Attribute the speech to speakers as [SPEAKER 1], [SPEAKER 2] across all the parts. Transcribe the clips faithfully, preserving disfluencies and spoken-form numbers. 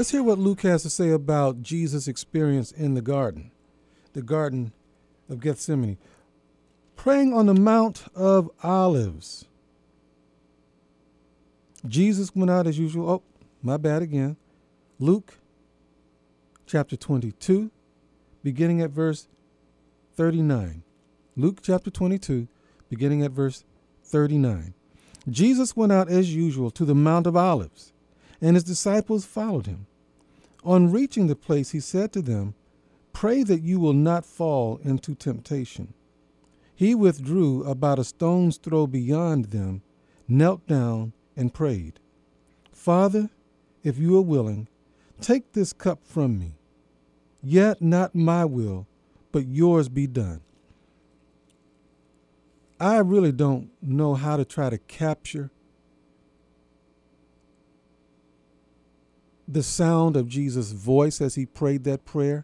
[SPEAKER 1] Let's hear what Luke has to say about Jesus' experience in the garden, the Garden of Gethsemane, praying on the Mount of Olives. Jesus went out as usual. Oh, my bad again. Luke chapter twenty-two, beginning at verse thirty-nine. Luke chapter twenty-two, beginning at verse thirty-nine. Jesus went out as usual to the Mount of Olives, and his disciples followed him. On reaching the place, he said to them, "Pray that you will not fall into temptation." He withdrew about a stone's throw beyond them, knelt down, and prayed, "Father, if you are willing, take this cup from me. Yet not my will, but yours be done." I really don't know how to try to capture the sound of Jesus' voice as he prayed that prayer,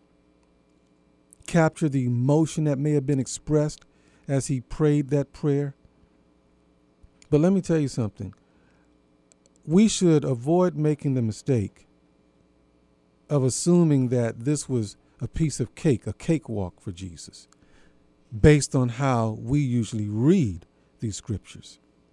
[SPEAKER 1] capture the emotion that may have been expressed as he prayed that prayer. But let me tell you something. We should avoid making the mistake of assuming that this was a piece of cake, a cakewalk for Jesus, based on how we usually read these scriptures.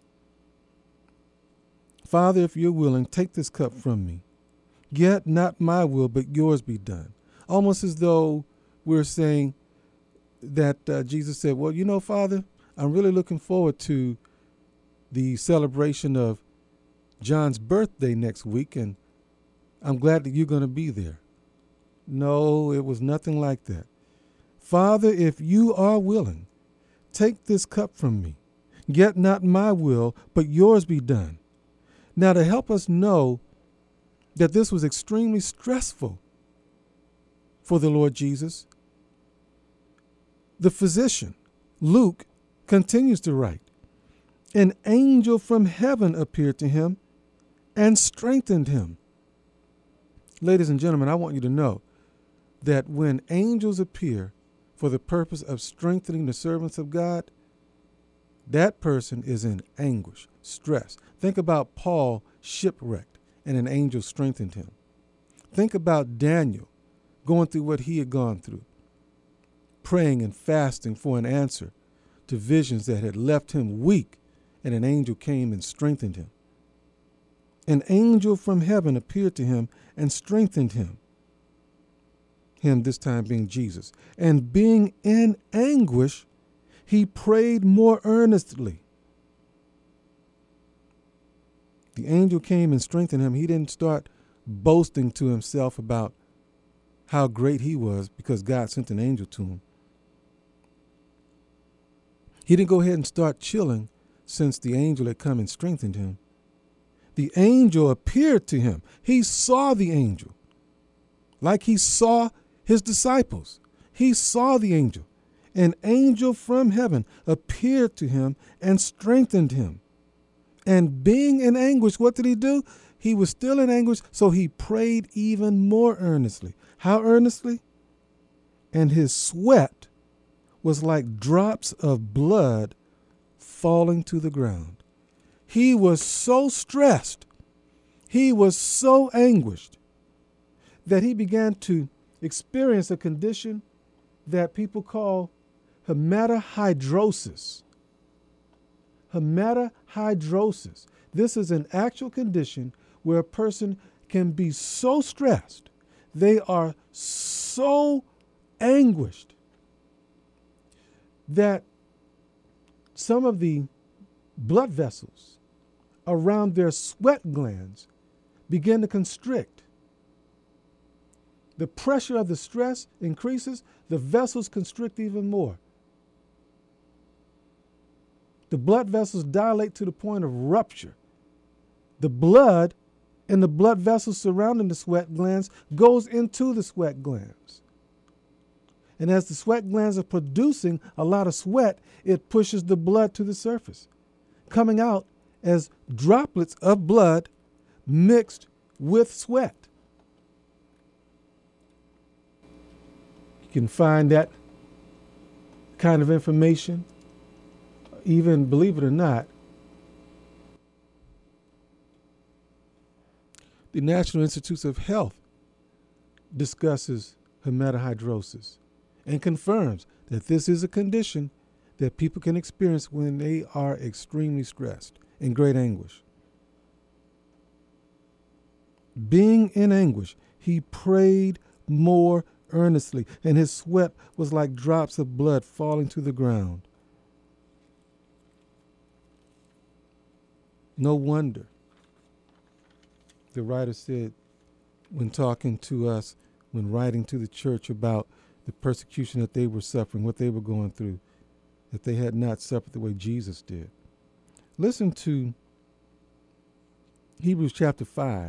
[SPEAKER 1] "Father, if you're willing, take this cup from me. Yet not my will, but yours be done." Almost as though we're saying that uh, Jesus said, well, you know, Father, I'm really looking forward to the celebration of John's birthday next week, and I'm glad that you're going to be there. No, it was nothing like that. "Father, if you are willing, take this cup from me. Yet not my will, but yours be done." Now, to help us know that this was extremely stressful for the Lord Jesus, the physician, Luke, continues to write, "An angel from heaven appeared to him and strengthened him." Ladies and gentlemen, I want you to know that when angels appear for the purpose of strengthening the servants of God, that person is in anguish, stress. Think about Paul shipwrecked and an angel strengthened him. Think about Daniel going through what he had gone through, praying and fasting for an answer to visions that had left him weak, and an angel came and strengthened him. An angel from heaven appeared to him and strengthened him. Him this time being Jesus. And being in anguish, he prayed more earnestly. The angel came and strengthened him. He didn't start boasting to himself about how great he was because God sent an angel to him. He didn't go ahead and start chilling since the angel had come and strengthened him. The angel appeared to him. He saw the angel like he saw his disciples. He saw the angel. An angel from heaven appeared to him and strengthened him. And being in anguish, what did he do? He was still in anguish, so he prayed even more earnestly. How earnestly? And his sweat was like drops of blood falling to the ground. He was so stressed, he was so anguished, that he began to experience a condition that people call hematidrosis. Hematidrosis. This is an actual condition where a person can be so stressed, they are so anguished that some of the blood vessels around their sweat glands begin to constrict. The pressure of the stress increases, the vessels constrict even more. The blood vessels dilate to the point of rupture. The blood in the blood vessels surrounding the sweat glands goes into the sweat glands. And as the sweat glands are producing a lot of sweat, it pushes the blood to the surface, coming out as droplets of blood mixed with sweat. You can find that kind of information, even, believe it or not, The National Institutes of Health discusses hematohydrosis and confirms that this is a condition that people can experience when they are extremely stressed, in great anguish. Being in anguish, he prayed more earnestly, and his sweat was like drops of blood falling to the ground. No wonder, the writer said, when talking to us, when writing to the church about the persecution that they were suffering, what they were going through, that they had not suffered the way Jesus did. Listen to Hebrews chapter five,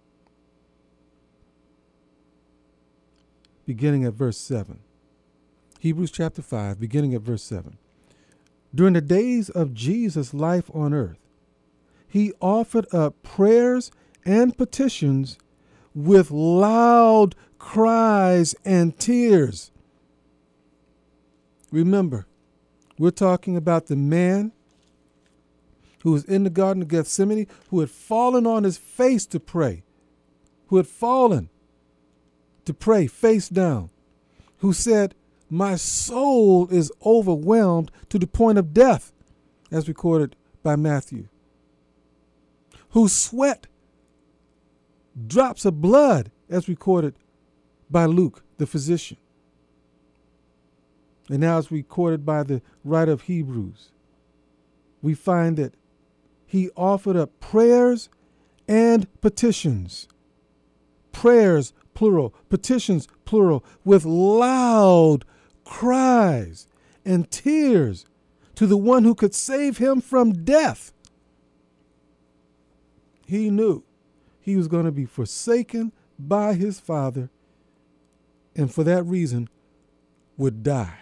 [SPEAKER 1] beginning at verse seven. Hebrews chapter five, beginning at verse seven. During the days of Jesus' life on earth, he offered up prayers and petitions with loud cries and tears. Remember, we're talking about the man who was in the Garden of Gethsemane, who had fallen on his face to pray, who had fallen to pray face down, who said, "My soul is overwhelmed to the point of death," as recorded by Matthew, whose sweat drops of blood, as recorded by Luke, the physician. And now it's recorded by the writer of Hebrews. We find that he offered up prayers and petitions. Prayers, plural, petitions, plural, with loud cries and tears to the one who could save him from death. He knew he was going to be forsaken by his Father, and for that reason would die.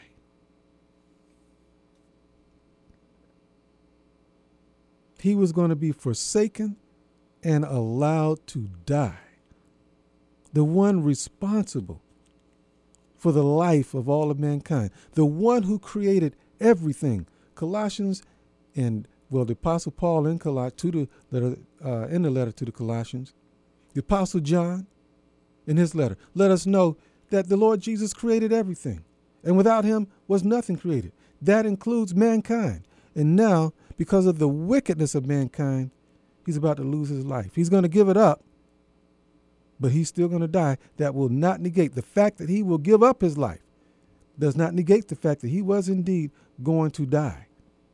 [SPEAKER 1] He was going to be forsaken and allowed to die. The one responsible for the life of all of mankind, the one who created everything. Colossians and well, the Apostle Paul in Col- to the letter, uh, in the letter to the Colossians, the Apostle John in his letter, let us know that the Lord Jesus created everything, and without him was nothing created. That includes mankind. And now, because of the wickedness of mankind, he's about to lose his life. He's going to give it up, but he's still going to die. That will not negate the fact that he will give up his life. Does not negate the fact that he was indeed going to die.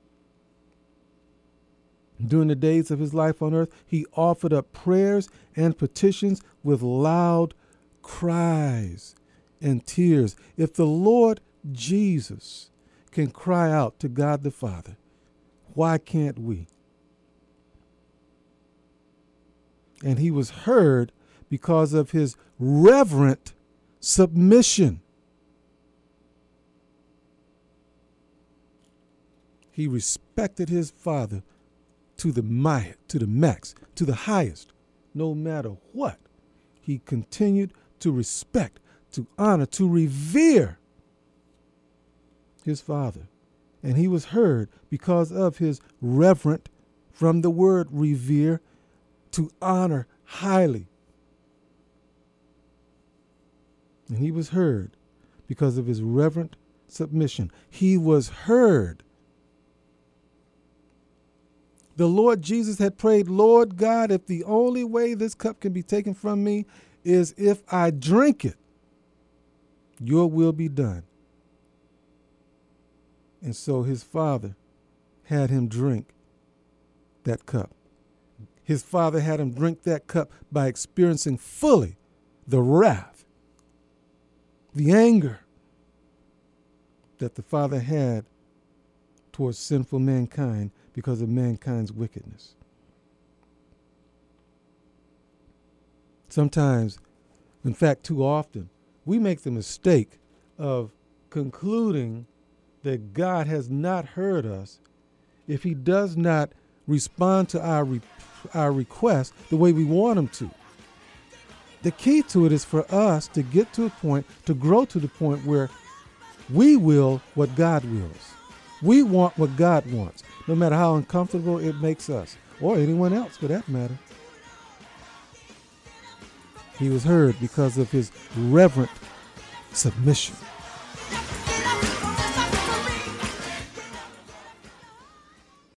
[SPEAKER 1] During the days of his life on earth, he offered up prayers and petitions with loud cries and tears. If the Lord Jesus can cry out to God the Father, why can't we? And he was heard because of his reverent submission. He respected his Father to the mi- to the max, to the highest, no matter what. He continued to respect, to honor, to revere his Father. And he was heard because of his reverent, from the word revere, to honor highly. And he was heard because of his reverent submission. He was heard. The Lord Jesus had prayed, Lord God, if the only way this cup can be taken from me is if I drink it, your will be done. And so his Father had him drink that cup. His Father had him drink that cup by experiencing fully the wrath, the anger that the Father had towards sinful mankind because of mankind's wickedness. Sometimes, in fact, too often, we make the mistake of concluding that God has not heard us if he does not respond to our re- our request the way we want him to. The key to it is for us to get to a point, to grow to the point where we will what God wills. We want what God wants, no matter how uncomfortable it makes us, or anyone else for that matter. He was heard because of his reverent submission.